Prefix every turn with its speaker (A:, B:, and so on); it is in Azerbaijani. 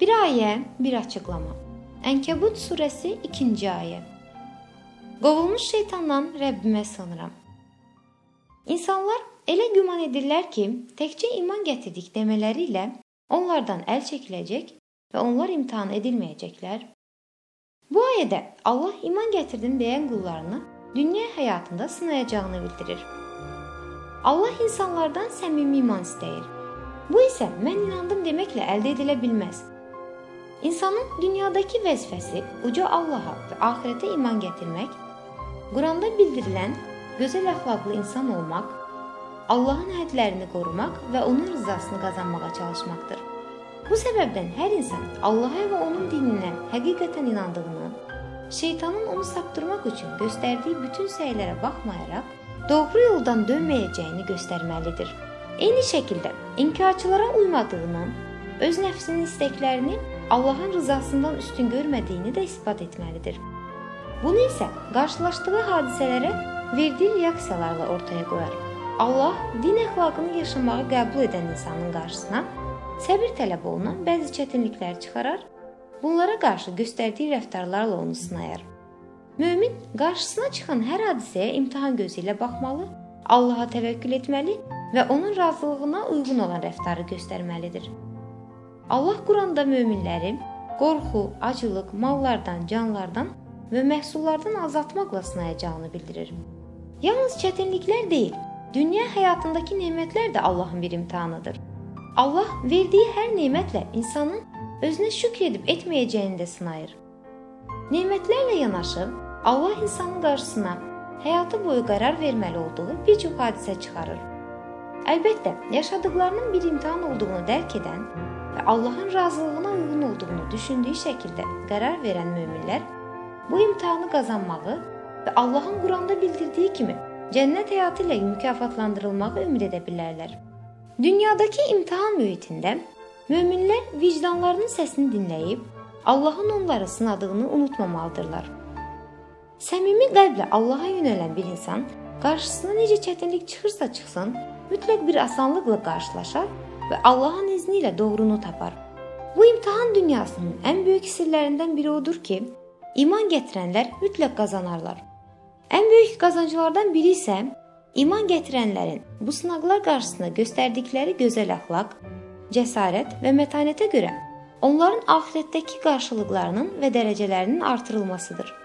A: Bir ayə, bir açıqlama. Ənkəbut surəsi 2-ci ayə. Qovulmuş şeytandan Rəbbimə sığınıram. İnsanlar elə güman edirlər ki, təkcə iman gətirdik demələri ilə onlardan əl çəkiləcək və onlar imtahan edilməyəcəklər. Bu ayədə Allah iman gətirdim deyən qullarını dünya həyatında sınayacağını bildirir. Allah insanlardan səmimi iman istəyir. Bu isə mən inandım deməklə əldə edilə bilməz. İnsanın dünyadakı vəzifəsi uca Allaha və axirətə iman gətirmək, Quranda bildirilən gözəl əxlaqlı insan olmaq, Allahın hədlərini qorumaq və onun rızasını qazanmağa çalışmaqdır. Bu səbəbdən hər insan Allaha və onun dininə həqiqətən inandığını, şeytanın onu saptırmaq üçün göstərdiyi bütün səylərə baxmayaraq, doğru yoldan dönməyəcəyini göstərməlidir. Eyni şəkildə inkarçılara uymadığını, öz nəfsinin istəklərini Allahın rızasından üstün görmədiyini də isbat etməlidir. Bunu isə qarşılaşdığı hadisələrə verdiyi reaksiyalarla ortaya qoyar. Allah din əxlaqını yaşamağı qəbul edən insanın qarşısına səbir tələb olunan bəzi çətinliklər çıxarar, bunlara qarşı göstərdiyi rəftarlarla onu sınayar. Mömin qarşısına çıxan hər hadisəyə imtahan gözü ilə baxmalı, Allaha təvəkkül etməli və onun razılığına uyğun olan rəftarı göstərməlidir. Allah Quranda möminləri qorxu, acılıq, mallardan, canlardan və məhsullardan azaltmaqla sınayacağını bildirir. Yalnız çətinliklər deyil, dünya həyatındakı nemətlər də Allahın bir imtahanıdır. Allah verdiyi hər nemətlə insanın özünə şükr edib etməyəcəyini də sınayır. Nemətlərlə yanaşı, Allah insanın qarşısına həyatı boyu qərar verməli olduğu bir çox hadisə çıxarır. Əlbəttə, yaşadıqlarının bir imtahan olduğunu dərk edən və Allahın razılığına uyğun olduğunu düşündüyü şəkildə qərar verən möminlər bu imtahanı qazanmağı və Allahın Quranda bildirdiyi kimi cənnət həyatı ilə mükafatlandırılmağı ümid edə bilərlər. Dünyadakı imtahan mühitində möminlər vicdanlarının səsini dinləyib Allahın onları sınadığını unutmamalıdırlar. Səmimi qəlblə Allaha yönələn bir insan qarşısına necə çətinlik çıxırsa çıxsın, mütləq bir asanlıqla qarşılaşar və Allahın izni ilə doğrunu tapar. Bu imtahan dünyasının ən böyük sirlərindən biri odur ki, iman gətirənlər mütləq qazanarlar. Ən böyük qazancılardan biri isə iman gətirənlərin bu sınaqlar qarşısında göstərdikləri gözəl əxlaq, cəsarət və mətanətə görə onların axirətdəki qarşılıqlarının və dərəcələrinin artırılmasıdır.